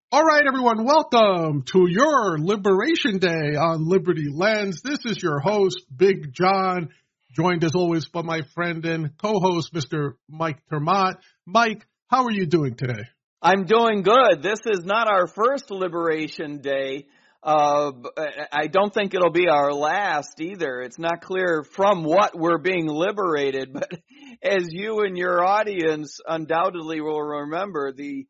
All right, everyone, welcome to your Liberation Day on Liberty Lens. This is your host, Big John, joined as always by my friend and co-host, Mr. Mike Termott. Mike, how are you doing today? I'm doing good. This is not our first Liberation Day. I don't think it'll be our last either. It's not clear from what we're being liberated, but as you and your audience undoubtedly will remember, the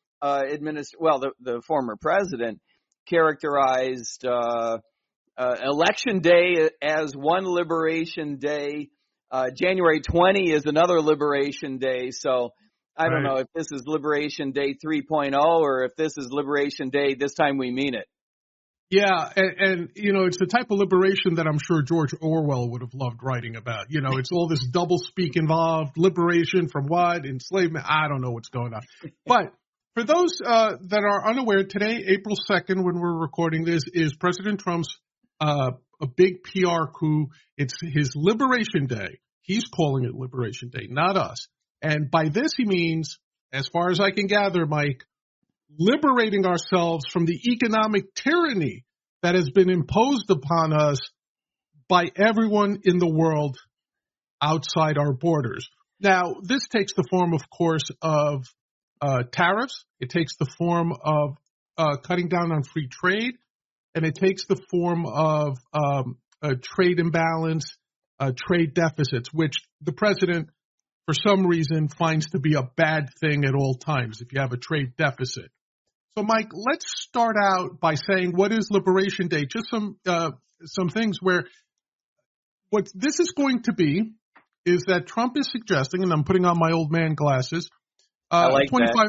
former president characterized Election Day as one Liberation Day. January 20 is another Liberation Day. So I don't know if this is Liberation Day 3.0 or if this is Liberation Day, this time we mean it. Yeah, and you know, it's the type of liberation that I'm sure George Orwell would have loved writing about. You know, it's all this double speak involved, liberation from what, enslavement, I don't know what's going on. But for those that are unaware, today, April 2nd, when we're recording this, is President Trump's a big PR coup. It's his Liberation Day. He's calling it Liberation Day, not us. And by this, he means, as far as I can gather, Mike, liberating ourselves from the economic tyranny that has been imposed upon us by everyone in the world outside our borders. Now, this takes the form, of course, of tariffs. It takes the form of cutting down on free trade, and it takes the form of a trade imbalance, trade deficits, which the president, for some reason, finds to be a bad thing at all times if you have a trade deficit. So, Mike, let's start out by saying what is Liberation Day? Just some things where what this is going to be is that Trump is suggesting, and I'm putting on my old man glasses, I like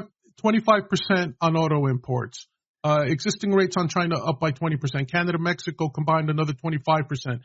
25% on auto imports. Existing rates on China up by 20%. Canada, Mexico combined another 25%.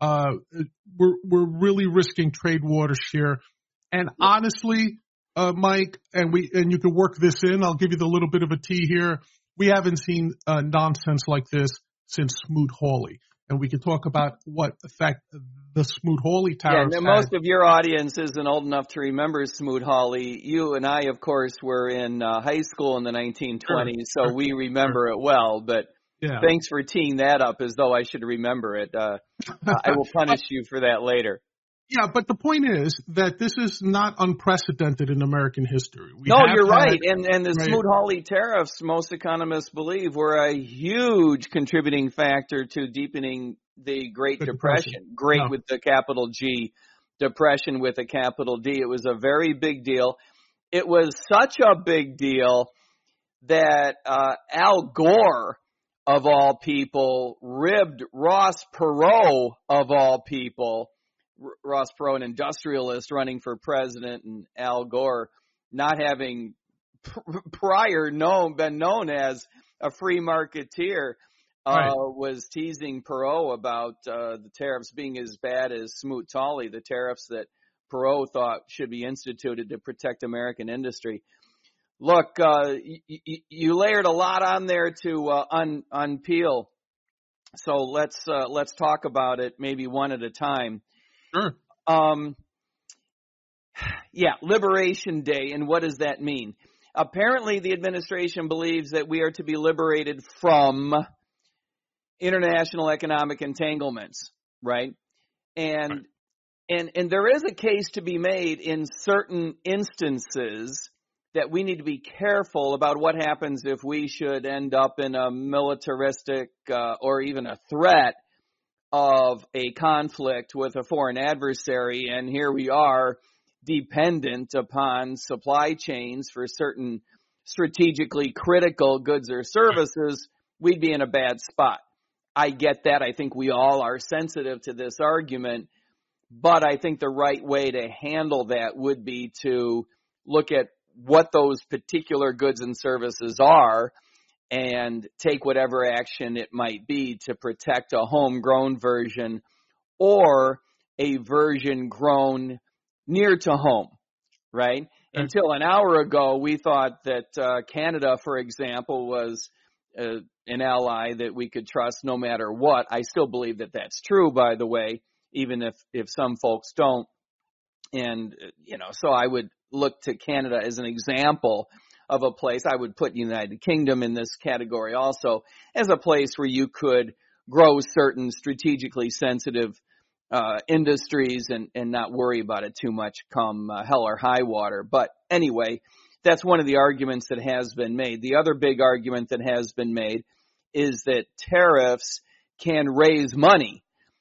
We're really risking trade wars here. And honestly, Mike, and you can work this in. I'll give you the little bit of a tea here. We haven't seen nonsense like this since Smoot-Hawley, and we can talk about what effect the Smoot-Hawley tariffs had. Most of your audience isn't old enough to remember Smoot-Hawley. You and I, of course, were in high school in the 1920s, so we remember it well. But thanks for teeing that up as though I should remember it. I will punish you for that later. Yeah, but the point is that this is not unprecedented in American history. You're right. And the Smoot-Hawley tariffs, most economists believe, were a huge contributing factor to deepening the Great Depression. Great with the capital G, depression with a capital D. It was a very big deal. It was such a big deal that Al Gore, of all people, ribbed Ross Perot, of all people. Ross Perot, an industrialist running for president, and Al Gore not having prior been known as a free marketeer, was teasing Perot about the tariffs being as bad as Smoot-Hawley, the tariffs that Perot thought should be instituted to protect American industry. Look, you layered a lot on there to unpeel, so let's talk about it maybe one at a time. Sure. Liberation Day, and what does that mean? Apparently, the administration believes that we are to be liberated from international economic entanglements, right? And there is a case to be made in certain instances that we need to be careful about what happens if we should end up in a militaristic or even a threat of a conflict with a foreign adversary, and here we are dependent upon supply chains for certain strategically critical goods or services, we'd be in a bad spot. I get that. I think we all are sensitive to this argument, but I think the right way to handle that would be to look at what those particular goods and services are and take whatever action it might be to protect a homegrown version or a version grown near to home, right? Until an hour ago, we thought that Canada, for example, was an ally that we could trust no matter what. I still believe that that's true, by the way, even if some folks don't. And, so I would look to Canada as an example of a place. I would put United Kingdom in this category also as a place where you could grow certain strategically sensitive industries and not worry about it too much come hell or high water. But anyway, that's one of the arguments that has been made. The other big argument that has been made is that tariffs can raise money.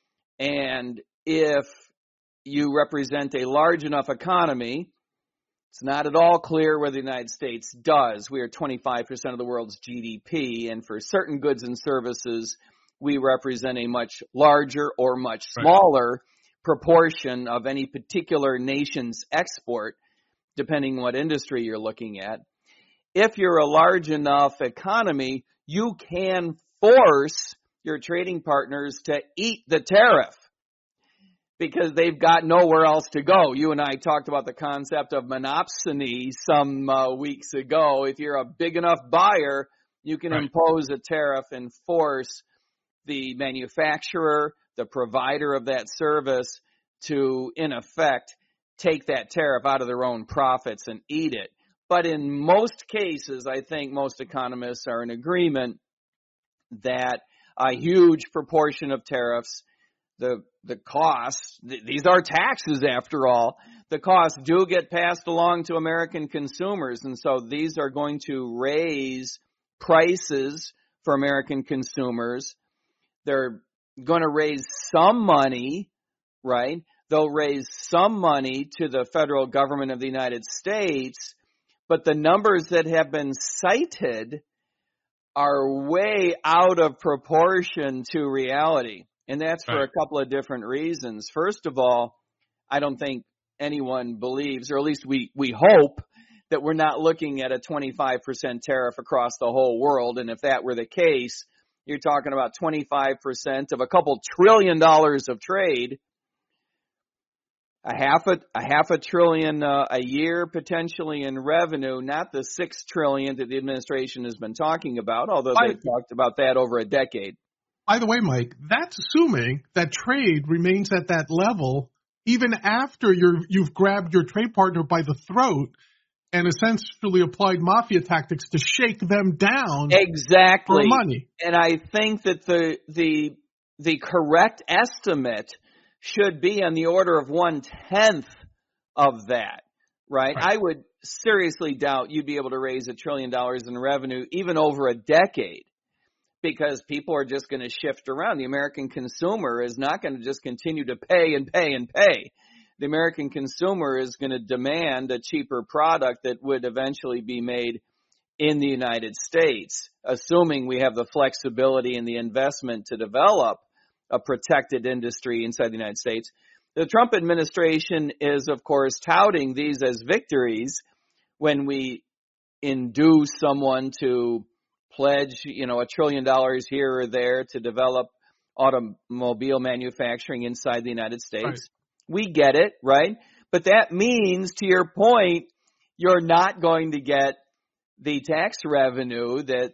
And if you represent a large enough economy, it's not at all clear whether the United States does. We are 25% of the world's GDP, and for certain goods and services, we represent a much larger or much smaller proportion of any particular nation's export, depending what industry you're looking at. If you're a large enough economy, you can force your trading partners to eat the tariff because they've got nowhere else to go. You and I talked about the concept of monopsony some weeks ago. If you're a big enough buyer, you can impose a tariff and force the manufacturer, the provider of that service, to, in effect, take that tariff out of their own profits and eat it. But in most cases, I think most economists are in agreement that a huge proportion of tariffs, the costs, these are taxes after all, the costs do get passed along to American consumers. And so these are going to raise prices for American consumers. They're going to raise some money, right? They'll raise some money to the federal government of the United States, but the numbers that have been cited are way out of proportion to reality. And that's for a couple of different reasons. First of all, I don't think anyone believes, or at least we hope, that we're not looking at a 25% tariff across the whole world. And if that were the case, you're talking about 25% of a couple $1 trillion of trade, a half a trillion a year potentially in revenue, not the $6 trillion that the administration has been talking about, although they've talked about that over a decade. By the way, Mike, that's assuming that trade remains at that level even after you've grabbed your trade partner by the throat and essentially applied mafia tactics to shake them down for money. And I think that the correct estimate should be on the order of 1/10 of that, right? I would seriously doubt you'd be able to raise $1 trillion in revenue even over a decade, because people are just going to shift around. The American consumer is not going to just continue to pay and pay and pay. The American consumer is going to demand a cheaper product that would eventually be made in the United States, assuming we have the flexibility and the investment to develop a protected industry inside the United States. The Trump administration is, of course, touting these as victories when we induce someone to pledge, $1 trillion here or there to develop automobile manufacturing inside the United States. We get it, right? But that means, to your point, you're not going to get the tax revenue that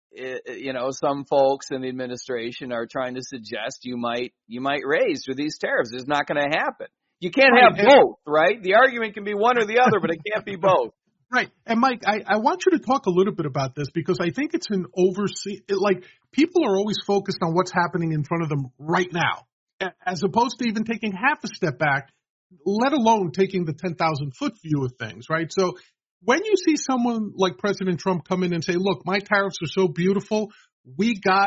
some folks in the administration are trying to suggest you might raise through these tariffs. It's not going to happen. You can't have both, right? The argument can be one or the other, but it can't be both. Right. And Mike, I want you to talk a little bit about this because I think it's an people are always focused on what's happening in front of them right now, as opposed to even taking half a step back, let alone taking the 10,000-foot view of things, right? So when you see someone like President Trump come in and say, look, my tariffs are so beautiful, we got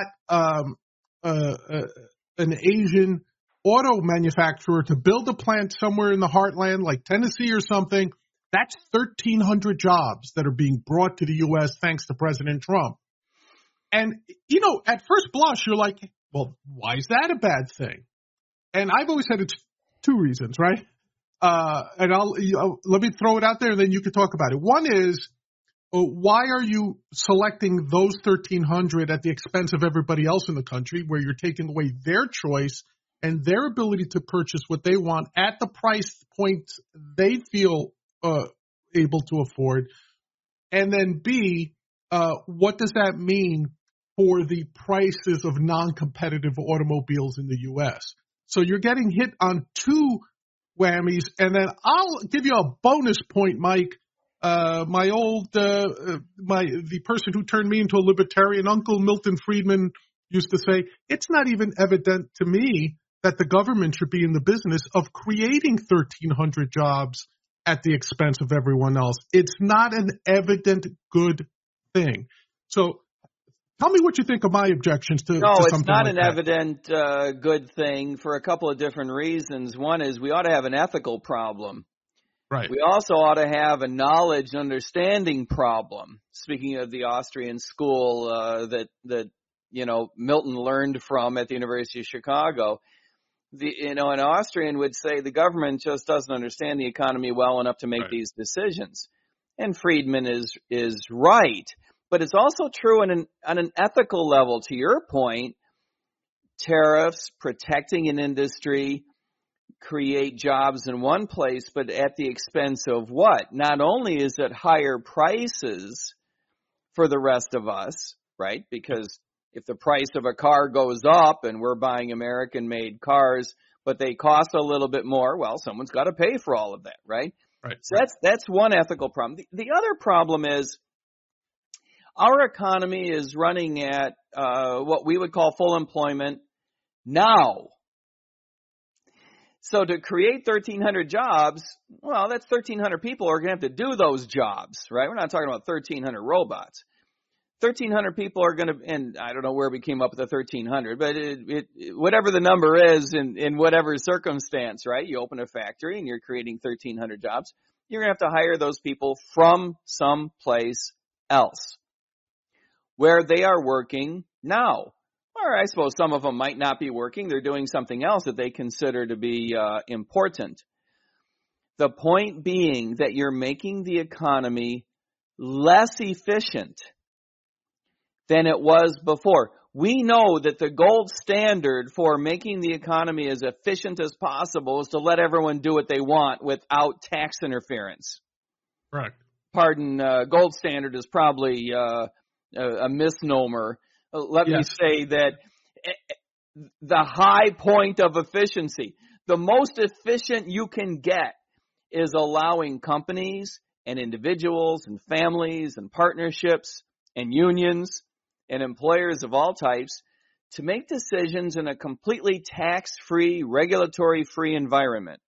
an Asian auto manufacturer to build a plant somewhere in the heartland like Tennessee or something, that's 1,300 jobs that are being brought to the U.S. thanks to President Trump. And, at first blush, you're like, well, why is that a bad thing? And I've always said it's two reasons, right? And let me throw it out there and then you can talk about it. One is, why are you selecting those 1,300 at the expense of everybody else in the country, where you're taking away their choice and their ability to purchase what they want at the price point they feel able to afford? And then B, what does that mean for the prices of non-competitive automobiles in the U.S.? So you're getting hit on two whammies. And then I'll give you a bonus point, Mike. The person who turned me into a libertarian, Uncle Milton Friedman, used to say, it's not even evident to me that the government should be in the business of creating 1,300 jobs at the expense of everyone else. It's not an evident good thing. So tell me what you think of my objections to No, to it's something not like an that. evident good thing for a couple of different reasons. One is we ought to have an ethical problem. Right. We also ought to have a knowledge and understanding problem. Speaking of the Austrian school that Milton learned from at the University of Chicago, an Austrian would say the government just doesn't understand the economy well enough to make these decisions. And Friedman is right. But it's also true on an ethical level. To your point, tariffs, protecting an industry, create jobs in one place, but at the expense of what? Not only is it higher prices for the rest of us, right? Because if the price of a car goes up and we're buying American-made cars, but they cost a little bit more, well, someone's got to pay for all of that, right? Right. So that's one ethical problem. The other problem is our economy is running at what we would call full employment now. So to create 1,300 jobs, well, that's 1,300 people who are going to have to do those jobs, right? We're not talking about 1,300 robots. 1,300 people are going to, and I don't know where we came up with the 1,300, but whatever the number is in whatever circumstance, right? You open a factory and you're creating 1,300 jobs. You're going to have to hire those people from someplace else where they are working now. Or I suppose some of them might not be working. They're doing something else that they consider to be important. The point being that you're making the economy less efficient than it was before. We know that the gold standard for making the economy as efficient as possible is to let everyone do what they want without tax interference. Correct. Pardon, gold standard is probably a misnomer. Let me say that the high point of efficiency, the most efficient you can get is allowing companies and individuals and families and partnerships and unions and employers of all types to make decisions in a completely tax-free, regulatory-free environment.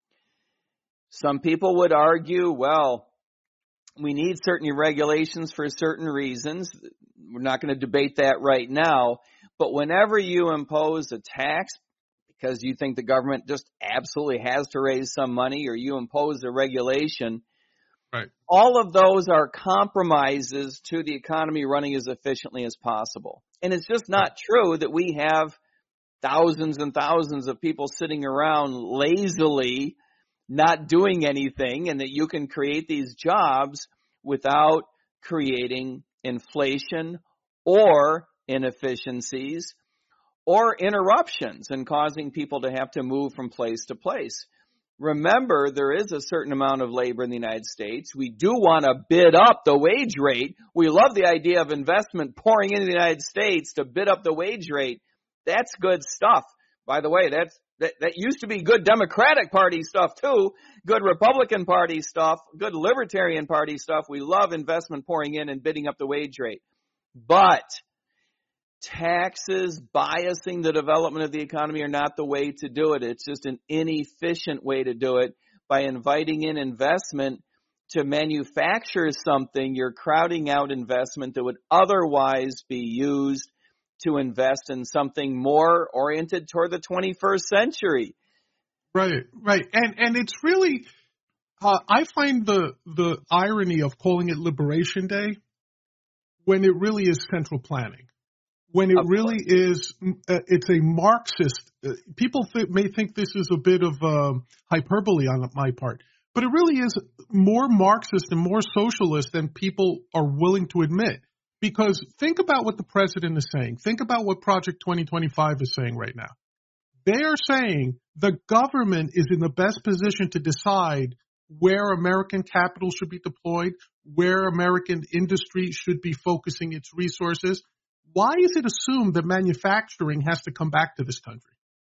Some people would argue, well, we need certain regulations for certain reasons. We're not going to debate that right now. But whenever you impose a tax because you think the government just absolutely has to raise some money, or you impose a regulation, right, all of those are compromises to the economy running as efficiently as possible. And it's just not true that we have thousands and thousands of people sitting around lazily not doing anything, and that you can create these jobs without creating inflation or inefficiencies or interruptions and causing people to have to move from place to place. Remember, there is a certain amount of labor in the United States. We do want to bid up the wage rate. We love the idea of investment pouring into the United States to bid up the wage rate. That's good stuff. By the way, that used to be good Democratic Party stuff too, good Republican Party stuff, good Libertarian Party stuff. We love investment pouring in and bidding up the wage rate. But taxes biasing the development of the economy are not the way to do it. It's just an inefficient way to do it. By inviting in investment to manufacture something, you're crowding out investment that would otherwise be used to invest in something more oriented toward the 21st century. Right. And it's really, I find the irony of calling it Liberation Day when it really is central planning. When it really is, it's a Marxist. People may think this is a bit of hyperbole on my part, but it really is more Marxist and more socialist than people are willing to admit. Because think about what the president is saying. Think about what Project 2025 is saying right now. They are saying the government is in the best position to decide where American capital should be deployed, where American industry should be focusing its resources. Why is it assumed that manufacturing has to come back to this country?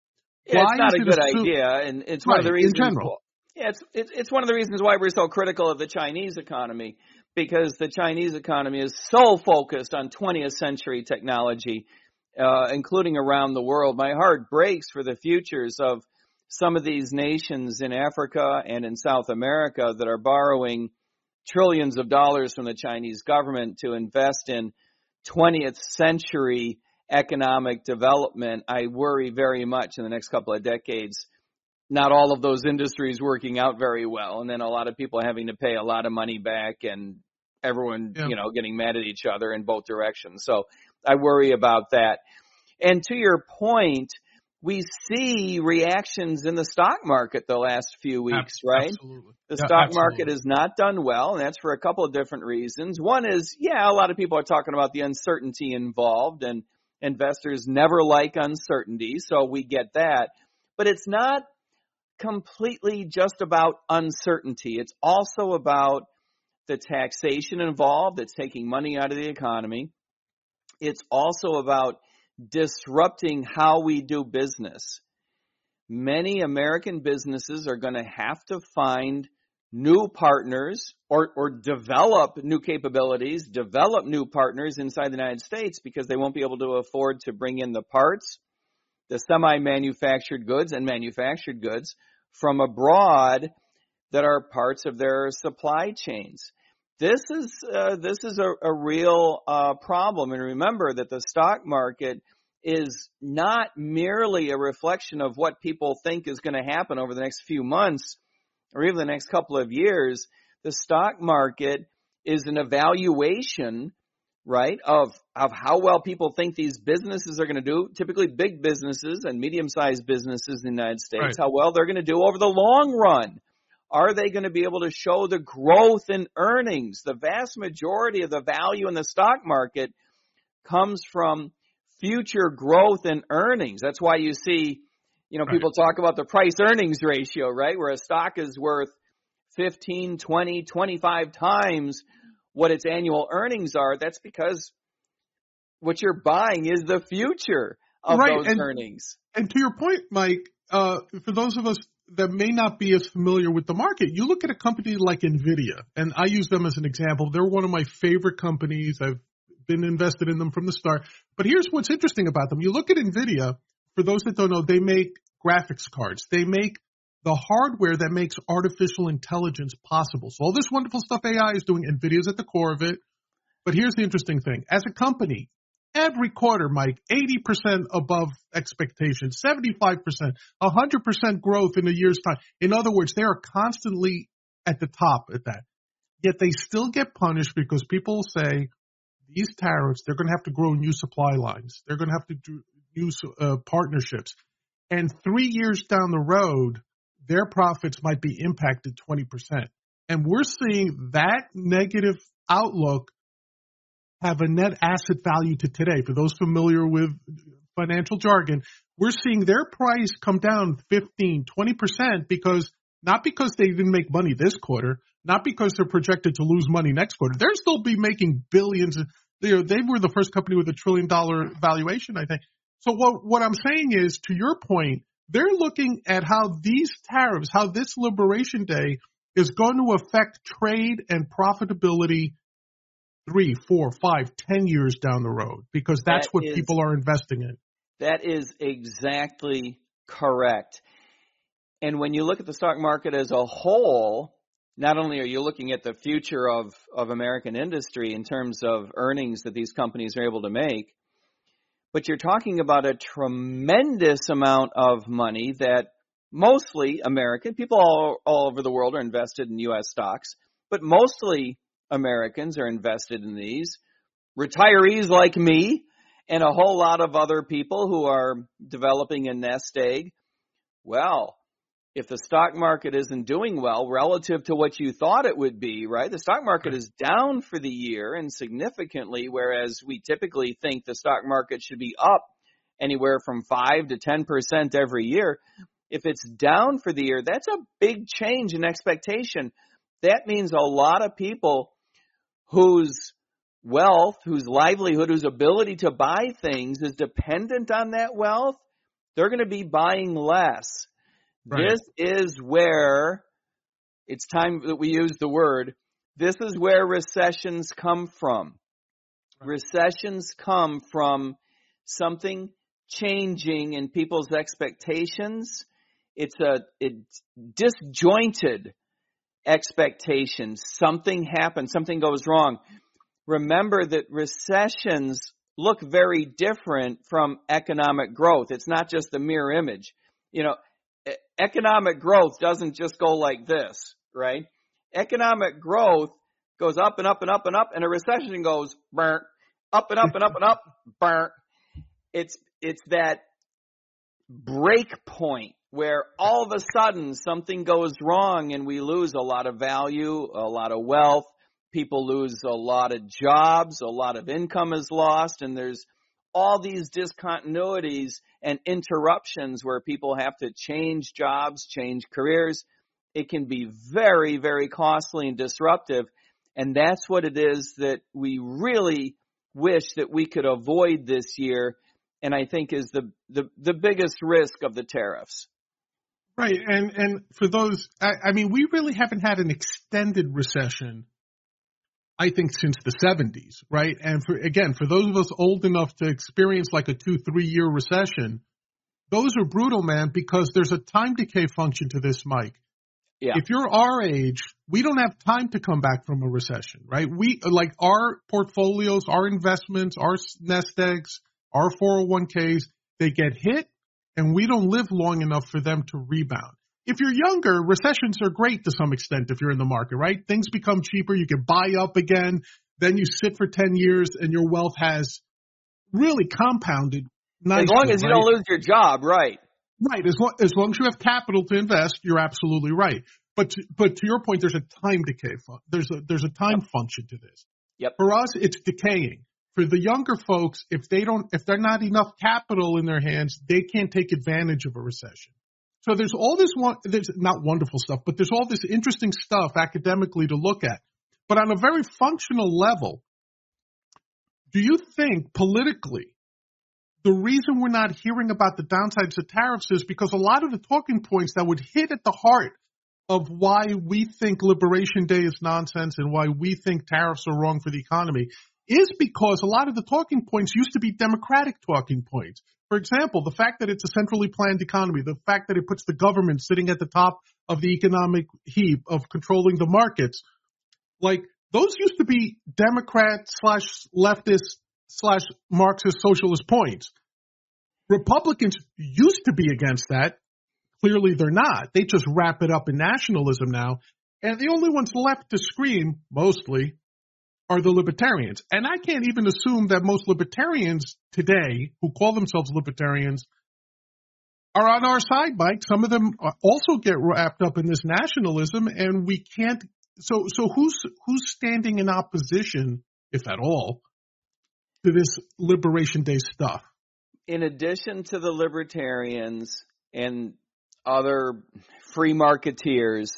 Yeah, Why it's not is a it good assumed, idea, and it's one right, of the in reasons. general? Yeah, it's one of the reasons why we're so critical of the Chinese economy, because the Chinese economy is so focused on 20th century technology, including around the world. My heart breaks for the futures of some of these nations in Africa and in South America that are borrowing trillions of dollars from the Chinese government to invest in 20th century economic development. I worry very much in the next couple of decades, not all of those industries working out very well, and then a lot of people having to pay a lot of money back, and everyone, Yeah. getting mad at each other in both directions. So I worry about that. And to your point, we see reactions in the stock market the last few weeks, right? Absolutely. The Yeah, stock absolutely. market has not done well, and that's for a couple of different reasons. One is, a lot of people are talking about the uncertainty involved, and investors never like uncertainty, so we get that. But it's not completely just about uncertainty. It's also about the taxation involved. It's taking money out of the economy. It's also about disrupting how we do business. Many American businesses are going to have to find new partners or develop new capabilities, develop new partners inside the United States, because they won't be able to afford to bring in the parts, the semi-manufactured goods and manufactured goods from abroad that are parts of their supply chains. This is a real problem. And remember that the stock market is not merely a reflection of what people think is going to happen over the next few months or even the next couple of years. The stock market is an evaluation, right, of how well people think these businesses are going to do, typically big businesses and medium-sized businesses in the United States, Right. how well they're going to do over the long run. Are they going to be able to show the growth in earnings? The vast majority of the value in the stock market comes from future growth in earnings. That's why you see, people talk about the price-earnings ratio, right, where a stock is worth 15, 20, 25 times what its annual earnings are. That's because what you're buying is the future of those earnings. And to your point, Mike, for those of us that may not be as familiar with the market, you look at a company like NVIDIA, and I use them as an example. They're one of my favorite companies. I've been invested in them from the start. But here's what's interesting about them. You look at NVIDIA, for those that don't know, they make graphics cards. They make the hardware that makes artificial intelligence possible. So all this wonderful stuff AI is doing, NVIDIA is at the core of it. But here's the interesting thing. As a company, every quarter, Mike, 80% above expectations, 75%, 100% growth in a year's time. In other words, they are constantly at the top at that. Yet they still get punished because people say these tariffs, they're going to have to grow new supply lines. They're going to have to do new partnerships. And 3 years down the road, their profits might be impacted 20%. And we're seeing that negative outlook have a net asset value to today. For those familiar with financial jargon, we're seeing their price come down 15, 20% not because they didn't make money this quarter, not because they're projected to lose money next quarter. They'll still be making billions. They were the first company with $1 trillion valuation, I think. So what I'm saying is, to your point, they're looking at how these tariffs, how this Liberation Day is going to affect trade and profitability 3, 4, 5, 10 years down the road, because that's what people are investing in. That is exactly correct. And when you look at the stock market as a whole, not only are you looking at the future of American industry in terms of earnings that these companies are able to make, but you're talking about a tremendous amount of money that mostly American people all over the world are invested in U.S. stocks, but mostly Americans are invested in these. Retirees like me and a whole lot of other people who are developing a nest egg. Well, if the stock market isn't doing well relative to what you thought it would be, right? The stock market is down for the year and significantly, whereas we typically think the stock market should be up anywhere from 5 to 10% every year. If it's down for the year, that's a big change in expectation. That means a lot of people whose wealth, whose livelihood, whose ability to buy things is dependent on that wealth, they're going to be buying less. Right. This is where it's time that we use the word. This is where recessions come from. Right. Recessions come from something changing in people's expectations. It's disjointed expectations. Something happens. Something goes wrong. Remember that recessions look very different from economic growth. It's not just the mirror image. Economic growth doesn't just go like this, right? Economic growth goes up and up and up and up, and a recession goes burnt, up and up and up and up, burnt. It's that break point where all of a sudden something goes wrong and we lose a lot of value, a lot of wealth. People lose a lot of jobs, a lot of income is lost, and there's all these discontinuities and interruptions where people have to change jobs, change careers. It can be very, very costly and disruptive, and that's what it is that we really wish that we could avoid this year, and I think is the biggest risk of the tariffs. Right, and for those, I mean, we really haven't had an extended recession, I think, since the 70s, right? And for those of us old enough to experience like a 2-3 year recession, those are brutal, man, because there's a time decay function to this, Mike. Yeah. If you're our age, we don't have time to come back from a recession, right? We, like, our portfolios, our investments, our nest eggs, our 401ks, they get hit, and we don't live long enough for them to rebound. If you're younger, recessions are great to some extent if you're in the market, right? Things become cheaper. You can buy up again. Then you sit for 10 years and your wealth has really compounded nicely. As long as you don't lose your job, right? Right. As long as you have capital to invest, you're absolutely right. But to your point, there's a time decay. There's a time function to this. Yep. For us, it's decaying. For the younger folks, if they're not enough capital in their hands, they can't take advantage of a recession. So there's all this there's not wonderful stuff, but there's all this interesting stuff academically to look at. But on a very functional level, do you think politically the reason we're not hearing about the downsides of tariffs is because a lot of the talking points that would hit at the heart of why we think Liberation Day is nonsense and why we think tariffs are wrong for the economy is because a lot of the talking points used to be Democratic talking points. For example, the fact that it's a centrally planned economy, the fact that it puts the government sitting at the top of the economic heap of controlling the markets, like those used to be Democrat/leftist/Marxist socialist points. Republicans used to be against that. Clearly they're not. They just wrap it up in nationalism now. And the only ones left to scream, mostly, are the libertarians. And I can't even assume that most libertarians today, who call themselves libertarians, are on our side, Mike. Some of them also get wrapped up in this nationalism, and we can't. So who's standing in opposition, if at all, to this Liberation Day stuff? In addition to the libertarians and other free marketeers,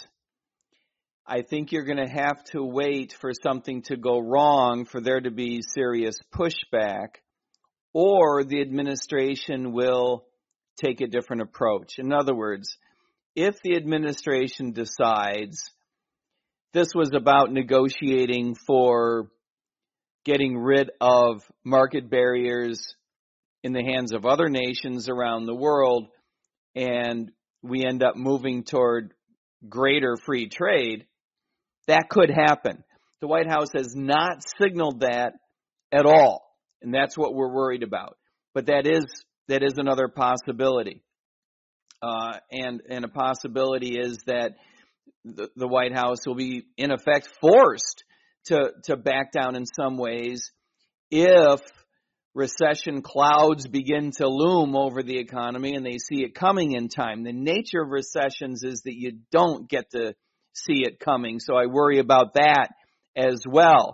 I think you're going to have to wait for something to go wrong for there to be serious pushback, or the administration will take a different approach. In other words, if the administration decides this was about negotiating for getting rid of market barriers in the hands of other nations around the world, and we end up moving toward greater free trade, that could happen. The White House has not signaled that at all, and that's what we're worried about. But that is another possibility. And a possibility is that the White House will be, in effect, forced to back down in some ways if recession clouds begin to loom over the economy and they see it coming in time. The nature of recessions is that you don't get to see it coming, so I worry about that as well.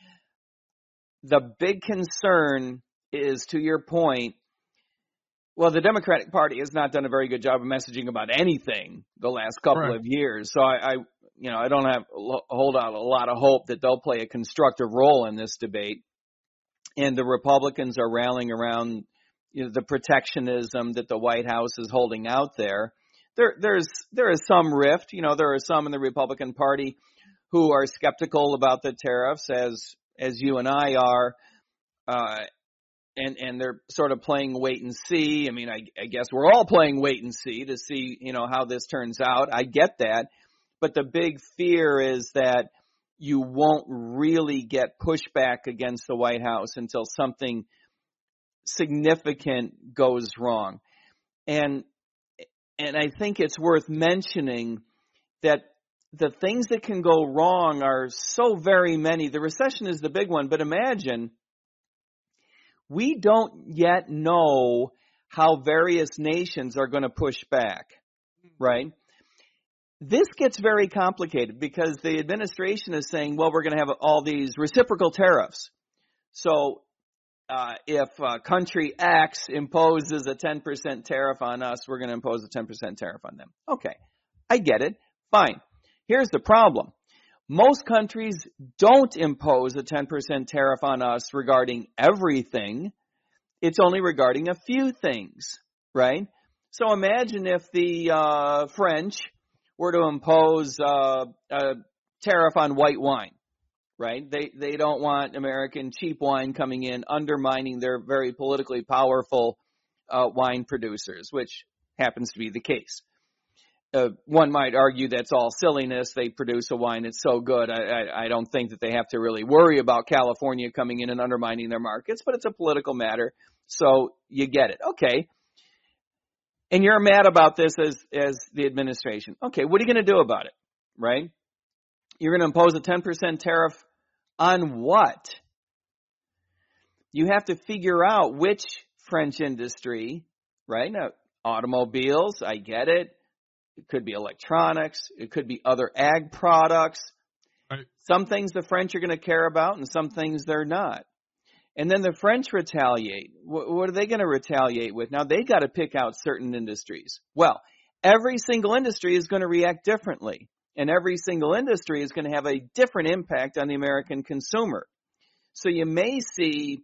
The big concern is, to your point, well, the Democratic Party has not done a very good job of messaging about anything the last couple of years, so I don't hold out a lot of hope that they'll play a constructive role in this debate. And the Republicans are rallying around, the protectionism that the White House is holding out there. There is some rift. There are some in the Republican Party who are skeptical about the tariffs, as you and I are, and they're sort of playing wait and see. I mean, I guess we're all playing wait and see to see, how this turns out. I get that. But the big fear is that you won't really get pushback against the White House until something significant goes wrong. And I think it's worth mentioning that the things that can go wrong are so very many. The recession is the big one, but imagine we don't yet know how various nations are going to push back, right? This gets very complicated because the administration is saying, well, we're going to have all these reciprocal tariffs. So if country X imposes a 10% tariff on us, we're going to impose a 10% tariff on them. Okay, I get it. Fine. Here's the problem. Most countries don't impose a 10% tariff on us regarding everything. It's only regarding a few things, right? So imagine if the French were to impose a tariff on white wine, right? They don't want American cheap wine coming in, undermining their very politically powerful wine producers, which happens to be the case. One might argue that's all silliness. They produce a wine that's so good. I don't think that they have to really worry about California coming in and undermining their markets, but it's a political matter, so you get it. Okay. And you're mad about this as the administration. Okay, what are you going to do about it, right? You're going to impose a 10% tariff on what? You have to figure out which French industry, right? Now, automobiles, I get it. It could be electronics. It could be other ag products. Right. Some things the French are going to care about and some things they're not. And then the French retaliate. What are they going to retaliate with? Now, they got to pick out certain industries. Well, every single industry is going to react differently. And every single industry is going to have a different impact on the American consumer. So you may see,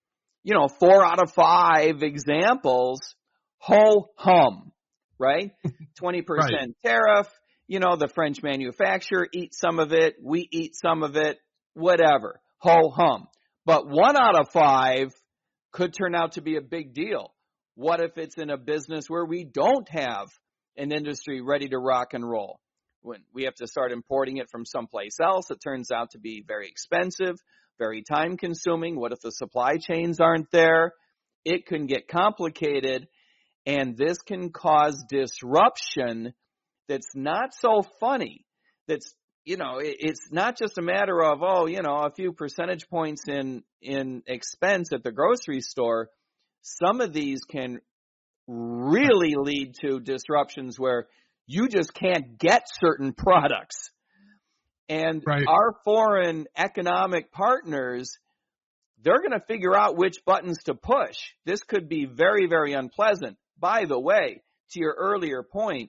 4 out of 5 examples, ho-hum, right? 20% right. Tariff, the French manufacturer eats some of it, we eat some of it, whatever, ho-hum. But 1 out of 5 could turn out to be a big deal. What if it's in a business where we don't have an industry ready to rock and roll? When we have to start importing it from someplace else, it turns out to be very expensive, very time consuming. What if the supply chains aren't there? It can get complicated, and this can cause disruption that's not so funny. That's it's not just a matter of, a few percentage points in expense at the grocery store. Some of these can really lead to disruptions where you just can't get certain products. And right. Our foreign economic partners, they're going to figure out which buttons to push. This could be very, very unpleasant. By the way, to your earlier point,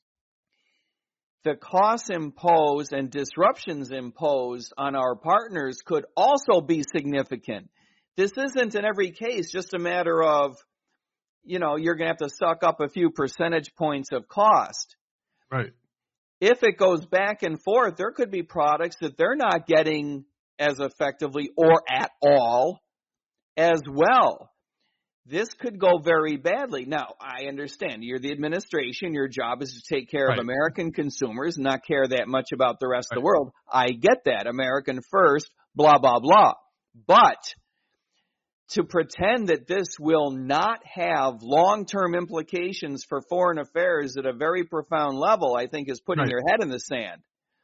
the costs imposed and disruptions imposed on our partners could also be significant. This isn't in every case just a matter of, you're going to have to suck up a few percentage points of cost. Right. If it goes back and forth, there could be products that they're not getting as effectively or at all as well. This could go very badly. Now, I understand you're the administration. Your job is to take care right. of American consumers, not care that much about the rest right. of the world. I get that. American first, blah, blah, blah. But to pretend that this will not have long-term implications for foreign affairs at a very profound level, I think is putting right. your head in the sand.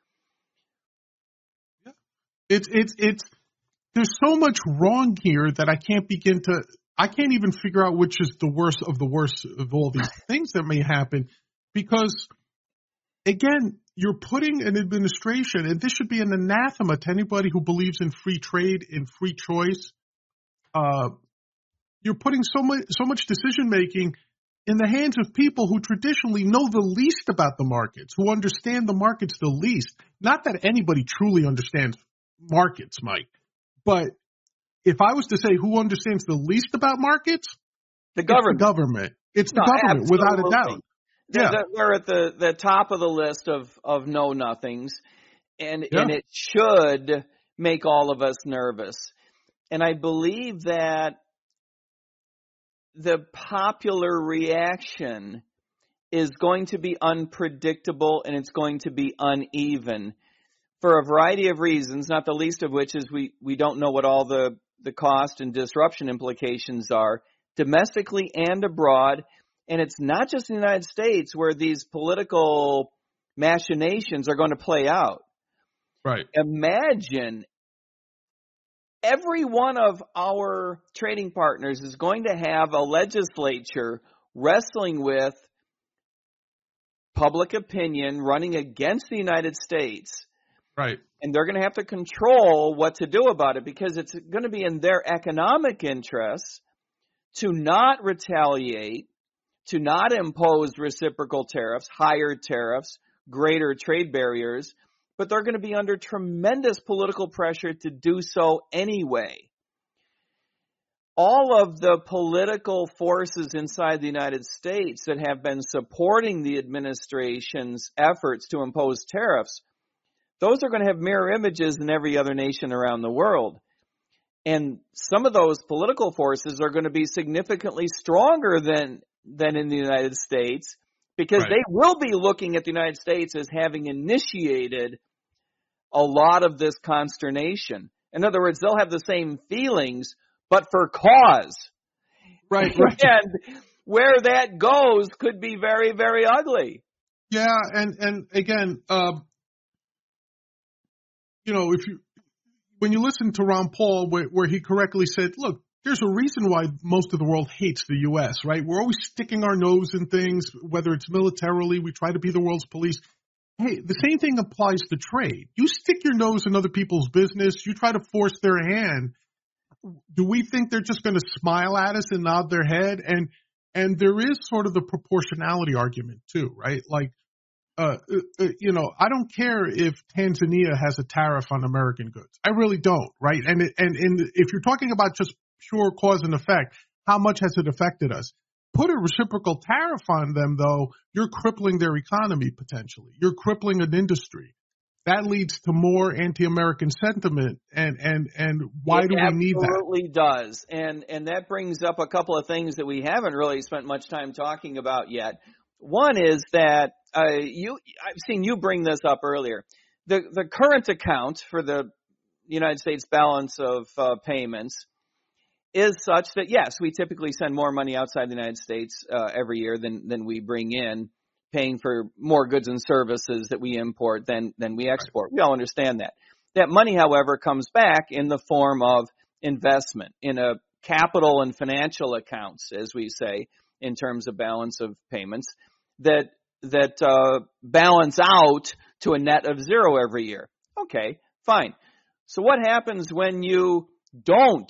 Yeah. It's there's so much wrong here that I can't even figure out which is the worst of all these things that may happen, because again, you're putting an administration, and this should be an anathema to anybody who believes in free trade, in free choice. You're putting so much decision making in the hands of people who traditionally know the least about the markets, who understand the markets the least. Not that anybody truly understands markets, Mike, but if I was to say who understands the least about markets, The government. It's the government. It's the No, government, without a absolutely. doubt. Yeah. They're at the top of the list of know-nothings, and Yeah. it should make all of us nervous. And I believe that the popular reaction is going to be unpredictable and it's going to be uneven for a variety of reasons, not the least of which is we don't know what all the cost and disruption implications are domestically and abroad. And it's not just in the United States where these political machinations are going to play out. Right. Imagine every one of our trading partners is going to have a legislature wrestling with public opinion running against the United States. Right. And they're going to have to control what to do about it because it's going to be in their economic interests to not retaliate, to not impose reciprocal tariffs, higher tariffs, greater trade barriers, but they're going to be under tremendous political pressure to do so anyway. All of the political forces inside the United States that have been supporting the administration's efforts to impose tariffs, those are going to have mirror images in every other nation around the world. And some of those political forces are going to be significantly stronger than in the United States because Right. they will be looking at the United States as having initiated a lot of this consternation. In other words, they'll have the same feelings, but for cause. Right. And where that goes could be very, very ugly. Yeah. And again, when you listen to Ron Paul, where he correctly said, look, there's a reason why most of the world hates the U.S., right? We're always sticking our nose in things, whether it's militarily, we try to be the world's police. Hey, the same thing applies to trade. You stick your nose in other people's business, you try to force their hand. Do we think they're just going to smile at us and nod their head? And there is sort of the proportionality argument too, right? Like, I don't care if Tanzania has a tariff on American goods. I really don't, right? And if you're talking about just pure cause and effect, how much has it affected us? Put a reciprocal tariff on them, though, you're crippling their economy potentially. You're crippling an industry. That leads to more anti-American sentiment, and why do we need that? It absolutely does. And that brings up a couple of things that we haven't really spent much time talking about yet. One is that I've seen you bring this up earlier. The current account for the United States balance of payments is such that, yes, we typically send more money outside the United States every year than we bring in, paying for more goods and services that we import than we export. Right. We all understand that. That money, however, comes back in the form of investment in a capital and financial accounts, as we say, in terms of balance of payments that balance out to a net of zero every year. Okay, fine. So what happens when you don't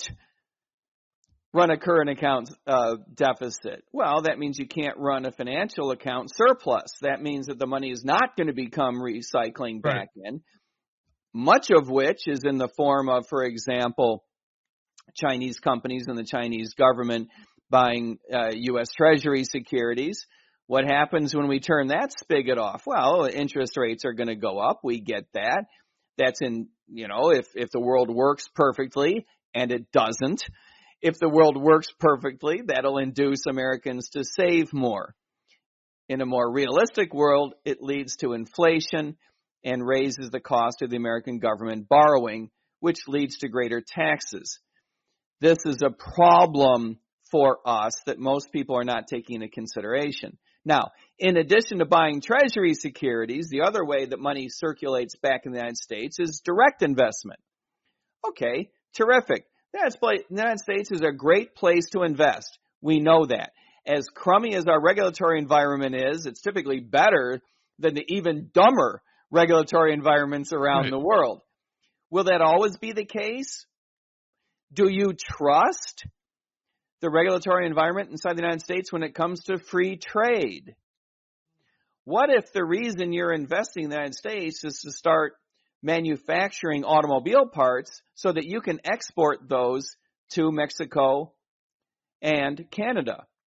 run a current account deficit? Well, that means you can't run a financial account surplus. That means that the money is not going to become recycling back in, much of which is in the form of, for example, Chinese companies and the Chinese government buying U.S. Treasury securities. What happens when we turn that spigot off? Well, interest rates are going to go up. We get that. That's if the world works perfectly, and it doesn't. If the world works perfectly, that'll induce Americans to save more. In a more realistic world, it leads to inflation and raises the cost of the American government borrowing, which leads to greater taxes. This is a problem for us that most people are not taking into consideration. Now, in addition to buying Treasury securities, the other way that money circulates back in the United States is direct investment. Okay, terrific. The United States is a great place to invest. We know that. As crummy as our regulatory environment is, it's typically better than the even dumber regulatory environments around the world. Will that always be the case? Do you trust the regulatory environment inside the United States when it comes to free trade? What if the reason you're investing in the United States is to start manufacturing automobile parts so that you can export those to Mexico and Canada?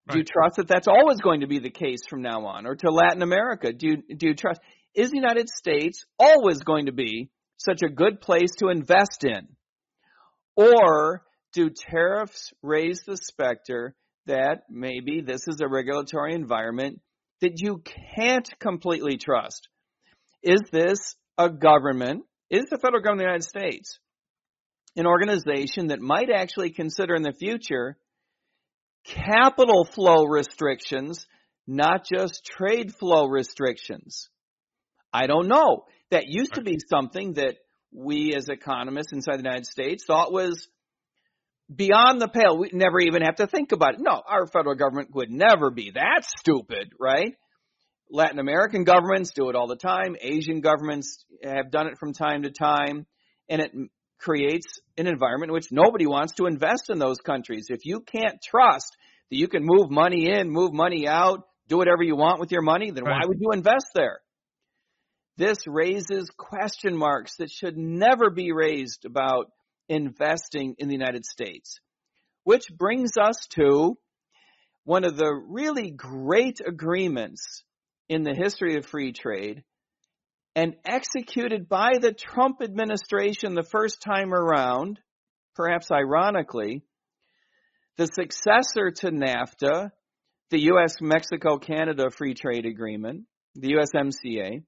Do you trust that that's always going to be the case from now on? Or to Latin America, do you trust? Is the United States always going to be such a good place to invest in? Or do tariffs raise the specter that maybe this is a regulatory environment that you can't completely trust? Is this a government, is the federal government of the United States an organization that might actually consider in the future capital flow restrictions, not just trade flow restrictions? I don't know. That used to be something that we as economists inside the United States thought was beyond the pale. We'd never even have to think about it. No, our federal government would never be that stupid, right? Latin American governments do it all the time. Asian governments have done it from time to time. And it creates an environment in which nobody wants to invest in those countries. If you can't trust that you can move money in, move money out, do whatever you want with your money, then why would you invest there? This raises question marks that should never be raised about investing in the United States. Which brings us to one of the really great agreements in the history of free trade, and executed by the Trump administration the first time around, perhaps ironically, the successor to NAFTA, the U.S.-Mexico-Canada Free Trade Agreement, the USMCA,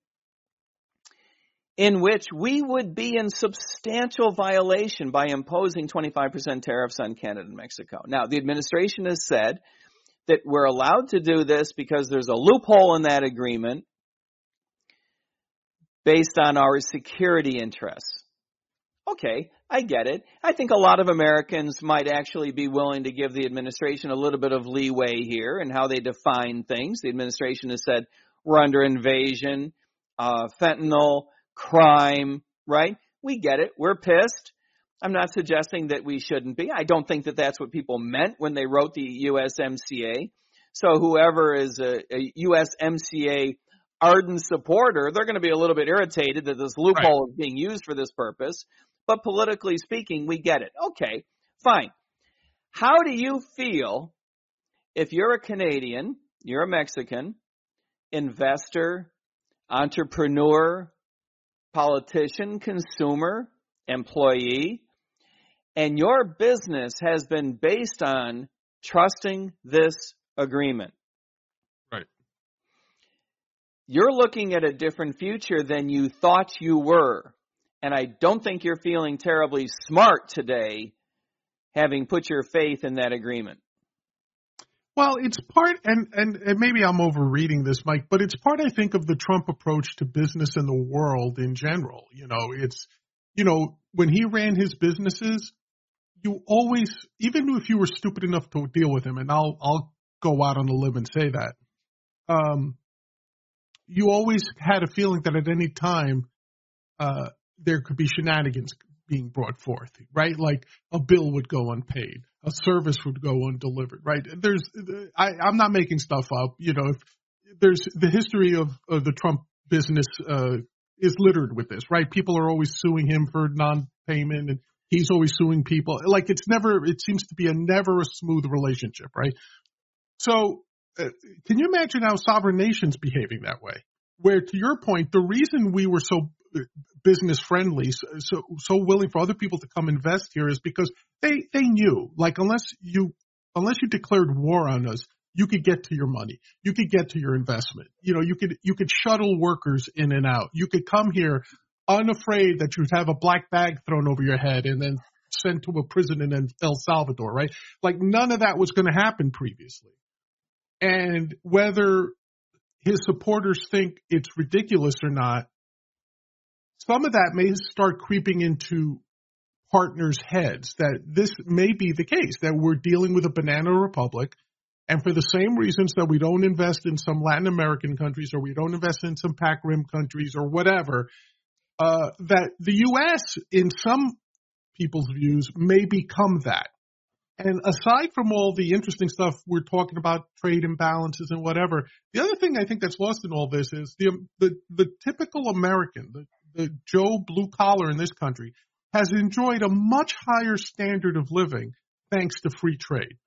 in which we would be in substantial violation by imposing 25% tariffs on Canada and Mexico. Now, the administration has said that we're allowed to do this because there's a loophole in that agreement based on our security interests. Okay, I get it. I think a lot of Americans might actually be willing to give the administration a little bit of leeway here in how they define things. The administration has said we're under invasion, fentanyl, crime, right? We get it. We're pissed. I'm not suggesting that we shouldn't be. I don't think that that's what people meant when they wrote the USMCA. So whoever is a USMCA ardent supporter, they're going to be a little bit irritated that this loophole is being used for this purpose. But politically speaking, we get it. Okay, fine. How do you feel if you're a Canadian, you're a Mexican, investor, entrepreneur, politician, consumer, employee, and your business has been based on trusting this agreement? Right. You're looking at a different future than you thought you were. And I don't think you're feeling terribly smart today, having put your faith in that agreement. Well, it's part, and maybe I'm overreading this, Mike, but it's part, I think, of the Trump approach to business in the world in general. When he ran his businesses, you always, even if you were stupid enough to deal with him, and I'll go out on a limb and say that, you always had a feeling that at any time there could be shenanigans being brought forth, right? Like a bill would go unpaid, a service would go undelivered, right? I'm not making stuff up. If there's the history of the Trump business is littered with this, right? People are always suing him for non-payment, and he's always suing people. Like it seems to be never a smooth relationship, right? So can you imagine how sovereign nations behaving that way? Where, to your point, the reason we were so business friendly, so willing for other people to come invest here is because they knew, like, unless you declared war on us, you could get to your money, you could get to your investment. You could shuttle workers in and out. You could come here unafraid that you'd have a black bag thrown over your head and then sent to a prison in El Salvador, right? Like none of that was going to happen previously. And whether his supporters think it's ridiculous or not, some of that may start creeping into partners' heads that this may be the case, that we're dealing with a banana republic, and for the same reasons that we don't invest in some Latin American countries or we don't invest in some PAC Rim countries or whatever, that the U.S., in some people's views, may become that. And aside from all the interesting stuff we're talking about, trade imbalances and whatever, the other thing I think that's lost in all this is the typical American, the Joe blue collar in this country, has enjoyed a much higher standard of living thanks to free trade.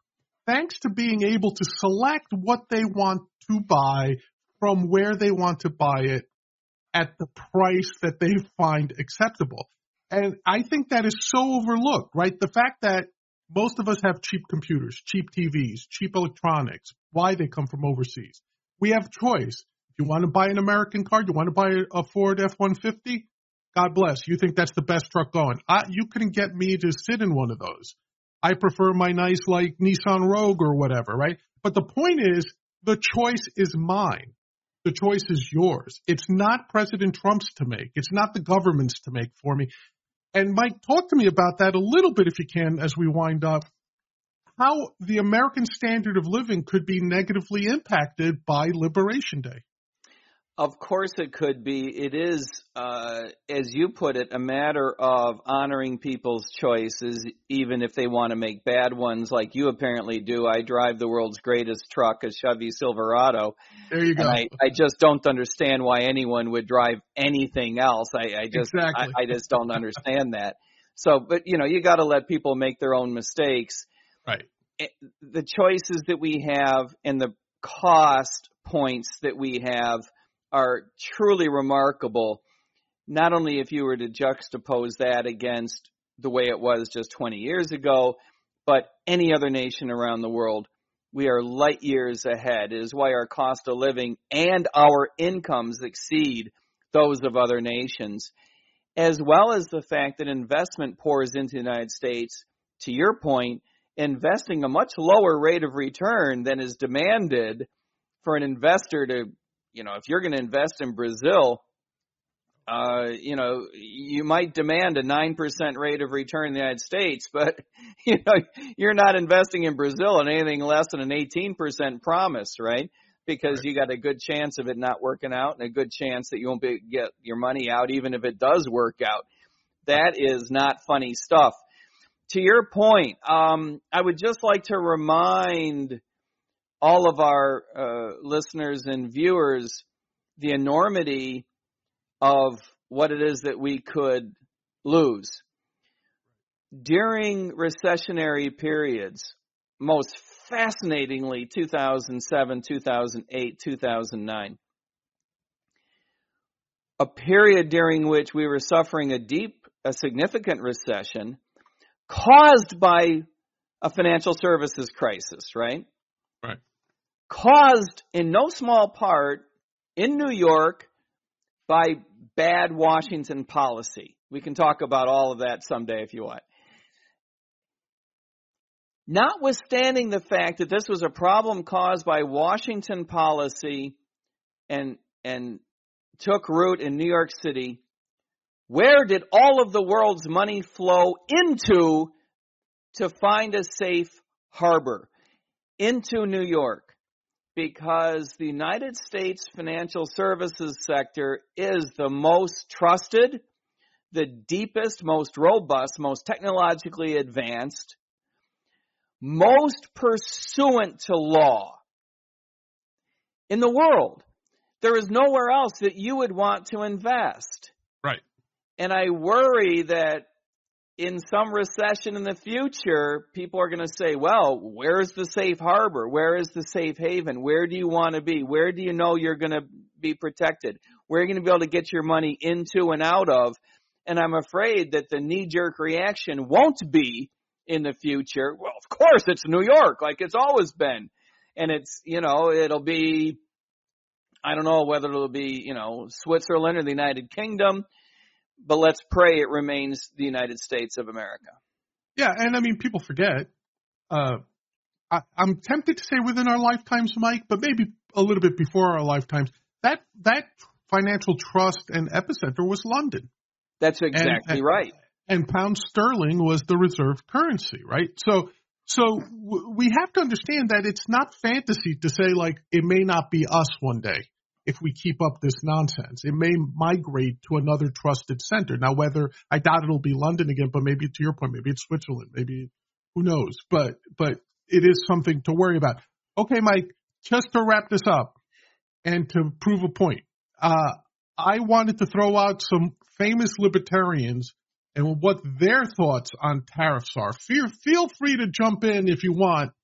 thanks to being able to select what they want to buy from where they want to buy it at the price that they find acceptable. And I think that is so overlooked, right? The fact that most of us have cheap computers, cheap TVs, cheap electronics, why they come from overseas. We have choice. If you want to buy an American car, you want to buy a Ford F-150, God bless. You think that's the best truck going. You couldn't get me to sit in one of those. I prefer my nice, like, Nissan Rogue or whatever, right? But the point is, the choice is mine. The choice is yours. It's not President Trump's to make. It's not the government's to make for me. And Mike, talk to me about that a little bit if you can as we wind up. How the American standard of living could be negatively impacted by Liberation Day. Of course it could be. It is, as you put it, a matter of honoring people's choices, even if they want to make bad ones like you apparently do. I drive the world's greatest truck, a Chevy Silverado. There you go. And I just don't understand why anyone would drive anything else. I just don't understand that. So, but, you got to let people make their own mistakes. Right. The choices that we have and the cost points that we have are truly remarkable, not only if you were to juxtapose that against the way it was just 20 years ago, but any other nation around the world. We are light years ahead. It is why our cost of living and our incomes exceed those of other nations, as well as the fact that investment pours into the United States, to your point, investing a much lower rate of return than is demanded for an investor to, if you're going to invest in Brazil, you might demand a 9% rate of return in the United States, but, you're not investing in Brazil on anything less than an 18% promise, right? Because you got a good chance of it not working out and a good chance that you won't get your money out, even if it does work out. That is not funny stuff. To your point, I would just like to remind all of our listeners and viewers the enormity of what it is that we could lose. During recessionary periods, most fascinatingly 2007, 2008, 2009, a period during which we were suffering a significant recession caused by a financial services crisis, right? Right. Caused in no small part in New York by bad Washington policy. We can talk about all of that someday if you want. Notwithstanding the fact that this was a problem caused by Washington policy and took root in New York City, where did all of the world's money flow into to find a safe harbor? Into New York. Because the United States financial services sector is the most trusted, the deepest, most robust, most technologically advanced, most pursuant to law in the world. There is nowhere else that you would want to invest. Right. And I worry that in some recession in the future, people are going to say, well, where's the safe harbor? Where is the safe haven? Where do you want to be? Where do you know you're going to be protected? Where are you going to be able to get your money into and out of? And I'm afraid that the knee-jerk reaction won't be in the future, well, of course, it's New York, like it's always been. And it's, it'll be, I don't know whether it'll be, Switzerland or the United Kingdom. But let's pray it remains the United States of America. Yeah, and I mean, people forget. I'm tempted to say within our lifetimes, Mike, but maybe a little bit before our lifetimes. That financial trust and epicenter was London. That's exactly right. And pound sterling was the reserve currency, right? So we have to understand that it's not fantasy to say, like, it may not be us one day. If we keep up this nonsense, it may migrate to another trusted center. Now, whether I doubt it'll be London again, but maybe to your point, maybe it's Switzerland, maybe who knows? But it is something to worry about. Okay, Mike, just to wrap this up and to prove a point, I wanted to throw out some famous libertarians and what their thoughts on tariffs are. Feel free to jump in if you want.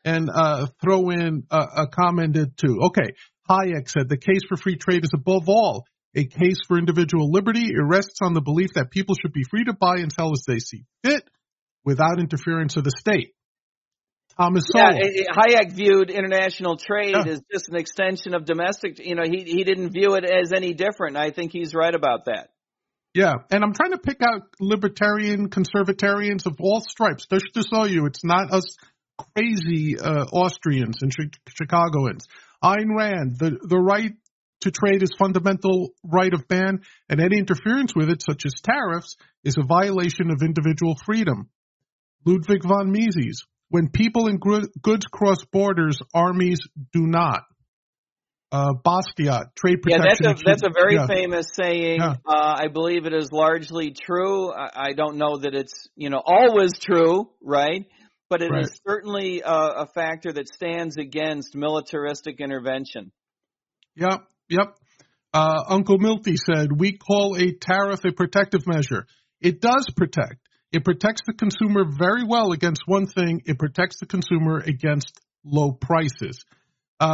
and throw in a comment or two. Okay, Hayek said the case for free trade is above all a case for individual liberty. It rests on the belief that people should be free to buy and sell as they see fit without interference of the state. Thomas Sowell. Hayek viewed international trade as just an extension of domestic. He didn't view it as any different. I think he's right about that. Yeah, and I'm trying to pick out libertarian conservatarians of all stripes. Just to show you, it's not us crazy Austrians and Chicagoans. Ayn Rand, the right to trade is fundamental right of man, and any interference with it, such as tariffs, is a violation of individual freedom. Ludwig von Mises, when people and goods cross borders, armies do not. Bastiat, trade protection. Yeah, that's a very famous saying. Yeah. I believe it is largely true. I don't know that it's always true, right? But it is certainly a factor that stands against militaristic intervention. Yep. Uncle Milty said, we call a tariff a protective measure. It does protect. It protects the consumer very well against one thing. It protects the consumer against low prices. He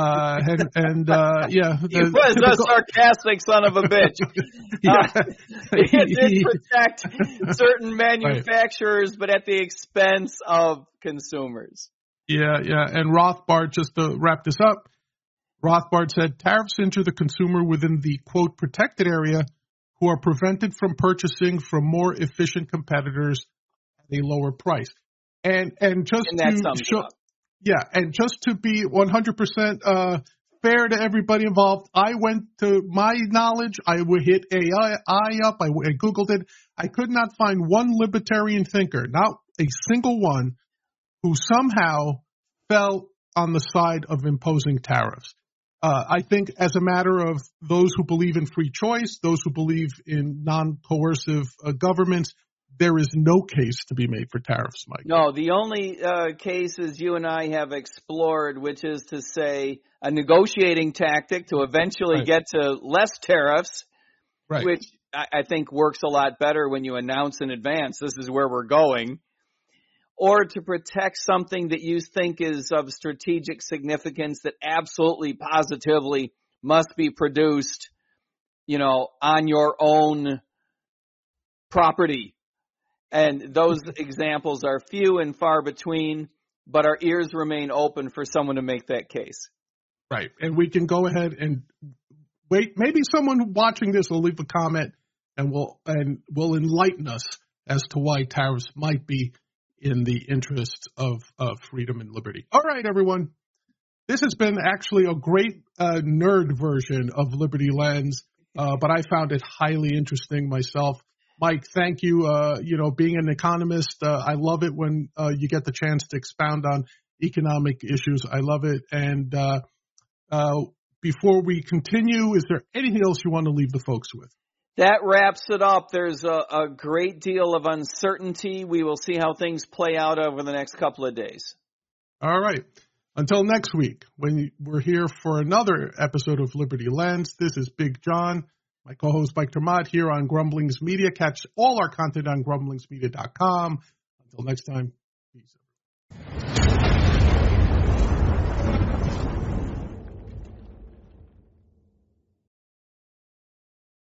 was a sarcastic son of a bitch. It did protect certain manufacturers, but at the expense of consumers. Yeah. And Rothbard, just to wrap this up, Rothbard said tariffs injure the consumer within the, quote, protected area who are prevented from purchasing from more efficient competitors at a lower price. And just to show, yeah, and just to be 100% fair to everybody involved, I went to my knowledge, I would hit AI up, I Googled it. I could not find one libertarian thinker, not a single one, who somehow fell on the side of imposing tariffs. I think as a matter of those who believe in free choice, those who believe in non-coercive governments, there is no case to be made for tariffs, Mike. No, the only cases you and I have explored, which is to say a negotiating tactic to eventually get to less tariffs, which I think works a lot better when you announce in advance, this is where we're going, or to protect something that you think is of strategic significance that absolutely, positively must be produced, on your own property. And those examples are few and far between, but our ears remain open for someone to make that case. Right. And we can go ahead and wait. Maybe someone watching this will leave a comment and will enlighten us as to why tariffs might be in the interests of freedom and liberty. All right, everyone. This has been actually a great nerd version of Liberty Lens, but I found it highly interesting myself. Mike, thank you. Being an economist, I love it when you get the chance to expound on economic issues. I love it. And before we continue, is there anything else you want to leave the folks with? That wraps it up. There's a great deal of uncertainty. We will see how things play out over the next couple of days. All right. Until next week, when we're here for another episode of Liberty Lens, this is Big John. My co-host Mike Termott here on Grumblings Media. Catch all our content on grumblingsmedia.com. Until next time, peace.